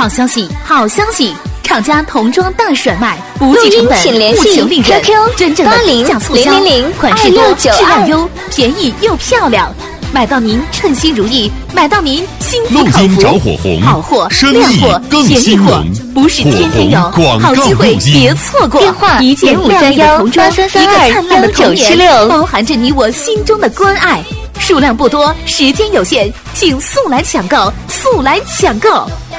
好消息，好消息！厂家童装大甩卖，不计成本，不求利润，真正的低价促销，款式多，质量优，便宜又漂亮，买到您称心如意，买到您心服口服。 着火红， 好货、 生量货、 更便宜货兴隆， 不是天天有，好机会别错过。 电话一件亮丽的童装，一个灿烂的童年， 83321976 包含着你我心中的关爱。数量不多，时间有限，请速来抢购，速来抢购！